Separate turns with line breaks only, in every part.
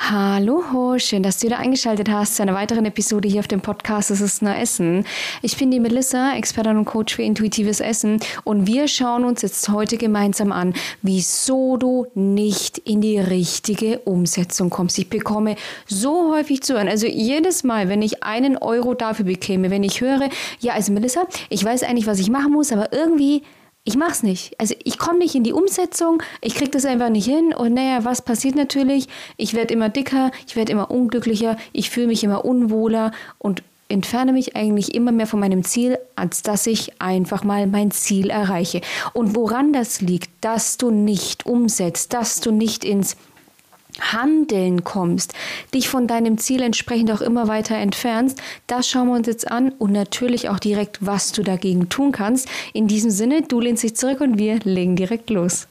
Hallo, schön, dass du wieder eingeschaltet hast zu einer weiteren Episode hier auf dem Podcast Es ist nur Essen. Ich bin die Melissa, Expertin und Coach für intuitives Essen und wir schauen uns jetzt heute gemeinsam an, wieso du nicht in die richtige Umsetzung kommst. Ich bekomme so häufig zu hören, also jedes Mal, wenn ich €1 dafür bekäme, wenn ich höre, ja, also Melissa, ich weiß eigentlich, was ich machen muss, aber irgendwie ich mach's nicht. Also ich komme nicht in die Umsetzung, ich kriege das einfach nicht hin und naja, was passiert natürlich? Ich werde immer dicker, ich werde immer unglücklicher, ich fühle mich immer unwohler und entferne mich eigentlich immer mehr von meinem Ziel, als dass ich einfach mal mein Ziel erreiche. Und woran das liegt, dass du nicht umsetzt, dass du nicht ins Handeln kommst, dich von deinem Ziel entsprechend auch immer weiter entfernst, das schauen wir uns jetzt an und natürlich auch direkt, was du dagegen tun kannst. In diesem Sinne, du lehnst dich zurück und wir legen direkt los.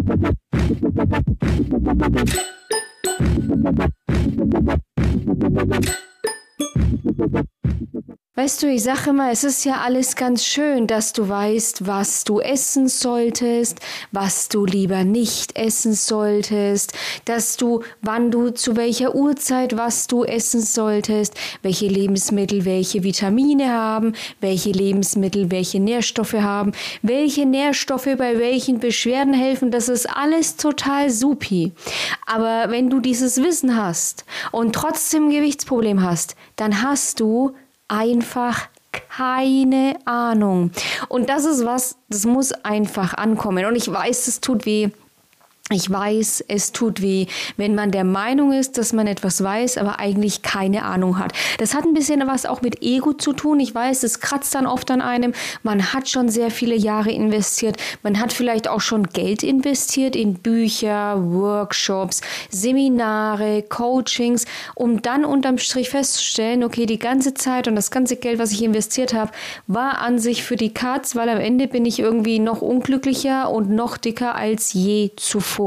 Weißt du, ich sage immer, es ist ja alles ganz schön, dass du weißt, was du essen solltest, was du lieber nicht essen solltest, dass du, wann du, zu welcher Uhrzeit, was du essen solltest, welche Lebensmittel welche Vitamine haben, welche Lebensmittel welche Nährstoffe haben, welche Nährstoffe bei welchen Beschwerden helfen, das ist alles total supi. Aber wenn du dieses Wissen hast und trotzdem ein Gewichtsproblem hast, dann hast du einfach keine Ahnung. Und das ist was, das muss einfach ankommen. Und ich weiß, es tut weh. Ich weiß, es tut weh, wenn man der Meinung ist, dass man etwas weiß, aber eigentlich keine Ahnung hat. Das hat ein bisschen was auch mit Ego zu tun. Ich weiß, es kratzt dann oft an einem. Man hat schon sehr viele Jahre investiert. Man hat vielleicht auch schon Geld investiert in Bücher, Workshops, Seminare, Coachings, um dann unterm Strich festzustellen, okay, die ganze Zeit und das ganze Geld, was ich investiert habe, war an sich für die Katz, weil am Ende bin ich irgendwie noch unglücklicher und noch dicker als je zuvor.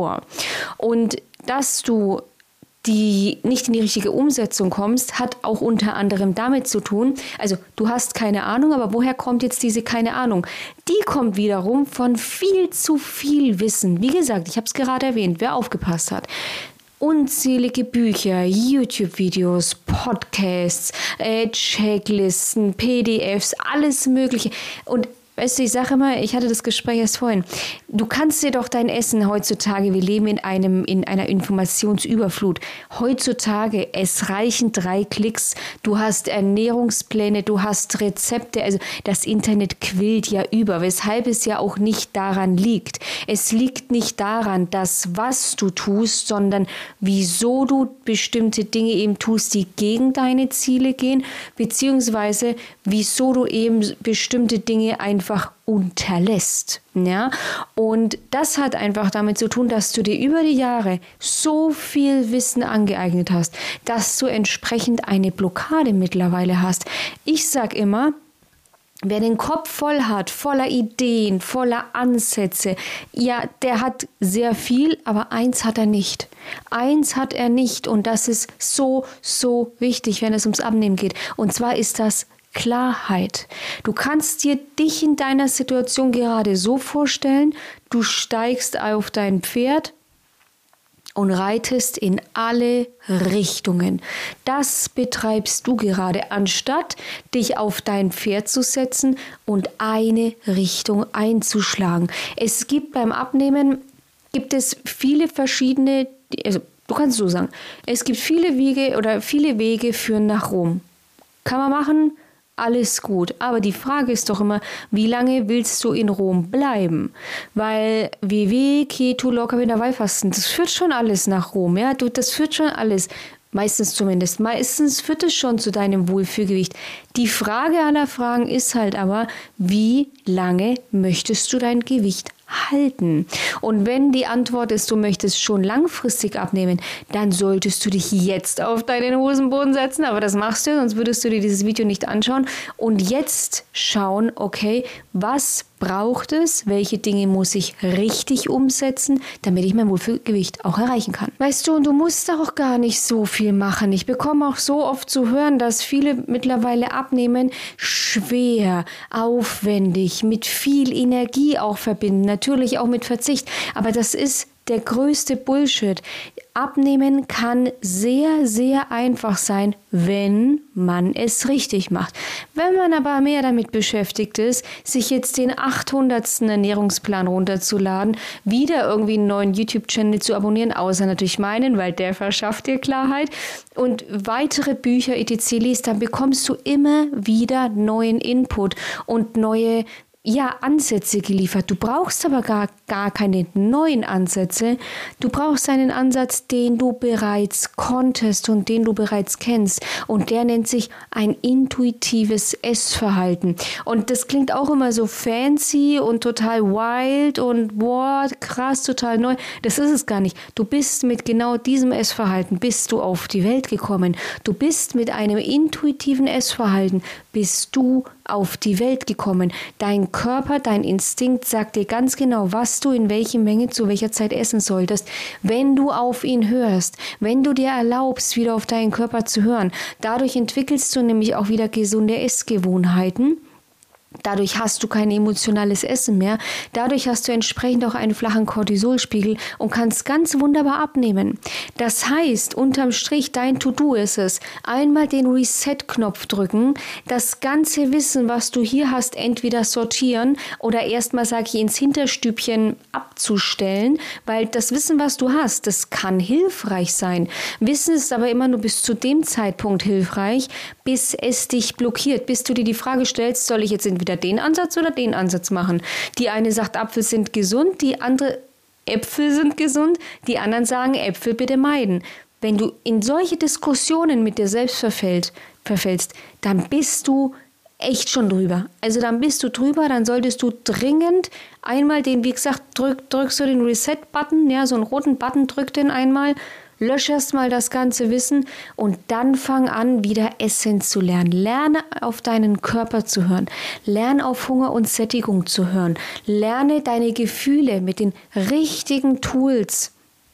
Und dass du nicht in die richtige Umsetzung kommst, hat auch unter anderem damit zu tun, also du hast keine Ahnung, aber woher kommt jetzt diese keine Ahnung? Die kommt wiederum von viel zu viel Wissen. Wie gesagt, ich habe es gerade erwähnt, wer aufgepasst hat. Unzählige Bücher, YouTube-Videos, Podcasts, Checklisten, PDFs, alles Mögliche. Und weißt du, ich sage immer, ich hatte das Gespräch erst vorhin, du kannst dir doch dein Essen heutzutage, wir leben in einer Informationsüberflut. Heutzutage, es reichen 3 Klicks, du hast Ernährungspläne, du hast Rezepte, also das Internet quillt ja über, weshalb es ja auch nicht daran liegt. Es liegt nicht daran, dass was du tust, sondern wieso du bestimmte Dinge eben tust, die gegen deine Ziele gehen, beziehungsweise wieso du eben bestimmte Dinge einfach unterlässt. Ja? Und das hat einfach damit zu tun, dass du dir über die Jahre so viel Wissen angeeignet hast, dass du entsprechend eine Blockade mittlerweile hast. Ich sage immer, wer den Kopf voll hat, voller Ideen, voller Ansätze, ja, der hat sehr viel, aber eins hat er nicht. Eins hat er nicht und das ist so, so wichtig, wenn es ums Abnehmen geht. Und zwar ist das Klarheit. Du kannst dir dich in deiner Situation gerade so vorstellen, du steigst auf dein Pferd und reitest in alle Richtungen. Das betreibst du gerade, anstatt dich auf dein Pferd zu setzen und eine Richtung einzuschlagen. Es gibt beim Abnehmen, viele verschiedene, also du kannst so sagen, es gibt viele Wege führen nach Rom. Kann man machen, alles gut. Aber die Frage ist doch immer, wie lange willst du in Rom bleiben? Weil WW, Keto, Low-Carb, Intervallfasten, das führt schon alles nach Rom. Ja? Das führt schon alles, meistens zumindest. Meistens führt es schon zu deinem Wohlfühlgewicht. Die Frage aller Fragen ist halt aber, wie lange möchtest du dein Gewicht halten? Und wenn die Antwort ist, du möchtest schon langfristig abnehmen, dann solltest du dich jetzt auf deinen Hosenboden setzen, aber das machst du, sonst würdest du dir dieses Video nicht anschauen und jetzt schauen, okay, was braucht es, welche Dinge muss ich richtig umsetzen, damit ich mein Wohlfühlgewicht auch erreichen kann. Weißt du, und du musst auch gar nicht so viel machen. Ich bekomme auch so oft zu hören, dass viele mittlerweile abnehmen, schwer, aufwendig, mit viel Energie auch verbinden, natürlich auch mit Verzicht, aber das ist der größte Bullshit. Abnehmen kann sehr, sehr einfach sein, wenn man es richtig macht. Wenn man aber mehr damit beschäftigt ist, sich jetzt den 800. Ernährungsplan runterzuladen, wieder irgendwie einen neuen YouTube-Channel zu abonnieren, außer natürlich meinen, weil der verschafft dir Klarheit, und weitere Bücher etc. liest, dann bekommst du immer wieder neuen Input und neue Ansätze geliefert. Du brauchst aber gar keine neuen Ansätze. Du brauchst einen Ansatz, den du bereits konntest und den du bereits kennst. Und der nennt sich ein intuitives Essverhalten. Und das klingt auch immer so fancy und total wild und boah, krass, total neu. Das ist es gar nicht. Du bist mit genau diesem Essverhalten bist du auf die Welt gekommen. Du bist mit einem intuitiven Essverhalten bist du auf die Welt gekommen. Dein Körper, dein Instinkt sagt dir ganz genau, was du in welcher Menge zu welcher Zeit essen solltest. Wenn du auf ihn hörst, wenn du dir erlaubst, wieder auf deinen Körper zu hören, dadurch entwickelst du nämlich auch wieder gesunde Essgewohnheiten. Dadurch hast du kein emotionales Essen mehr. Dadurch hast du entsprechend auch einen flachen Cortisolspiegel und kannst ganz wunderbar abnehmen. Das heißt, unterm Strich, dein To-Do ist es, einmal den Reset-Knopf drücken, das ganze Wissen, was du hier hast, entweder sortieren oder erstmal, sage ich, ins Hinterstübchen abzustellen, weil das Wissen, was du hast, das kann hilfreich sein. Wissen ist aber immer nur bis zu dem Zeitpunkt hilfreich, bis es dich blockiert, bis du dir die Frage stellst, soll ich jetzt entweder den Ansatz oder den Ansatz machen. Die eine sagt, Apfel sind gesund, die andere, Äpfel sind gesund, die anderen sagen, Äpfel bitte meiden. Wenn du in solche Diskussionen mit dir selbst verfällst, dann bist du echt schon drüber. Also dann bist du drüber, dann solltest du dringend einmal wie gesagt, drückst du den Reset-Button, so einen roten Button, drück den einmal, lösch erstmal das ganze Wissen und dann fang an, wieder Essen zu lernen. Lerne auf deinen Körper zu hören. Lerne auf Hunger und Sättigung zu hören. Lerne deine Gefühle mit den richtigen Tools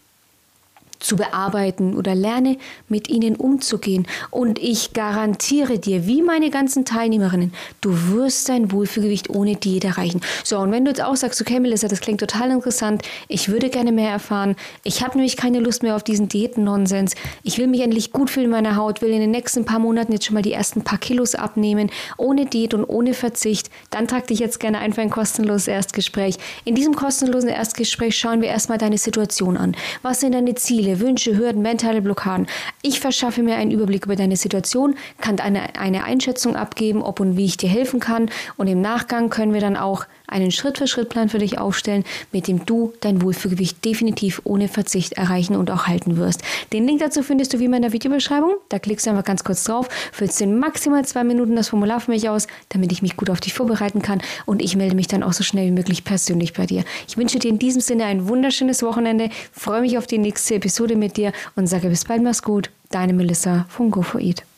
zu bearbeiten oder lerne mit ihnen umzugehen. Und ich garantiere dir, wie meine ganzen Teilnehmerinnen, du wirst dein Wohlfühlgewicht ohne Diät erreichen. So, und wenn du jetzt auch sagst, okay Melissa, das klingt total interessant, ich würde gerne mehr erfahren, ich habe nämlich keine Lust mehr auf diesen Diäten-Nonsens, ich will mich endlich gut fühlen in meiner Haut, will in den nächsten paar Monaten jetzt schon mal die ersten paar Kilos abnehmen, ohne Diät und ohne Verzicht, dann trag dich jetzt gerne ein für ein kostenloses Erstgespräch. In diesem kostenlosen Erstgespräch schauen wir erstmal deine Situation an. Was sind deine Ziele, Wünsche, Hürden, mentale Blockaden? Ich verschaffe mir einen Überblick über deine Situation, kann eine Einschätzung abgeben, ob und wie ich dir helfen kann, und im Nachgang können wir dann auch einen Schritt-für-Schritt-Plan für dich aufstellen, mit dem du dein Wohlfühlgewicht definitiv ohne Verzicht erreichen und auch halten wirst. Den Link dazu findest du wie immer in der Videobeschreibung. Da klickst du einfach ganz kurz drauf, füllst in maximal 2 Minuten das Formular für mich aus, damit ich mich gut auf dich vorbereiten kann, und ich melde mich dann auch so schnell wie möglich persönlich bei dir. Ich wünsche dir in diesem Sinne ein wunderschönes Wochenende, freue mich auf die nächste Episode mit dir und sage bis bald, mach's gut. Deine Melissa von Go4Eat.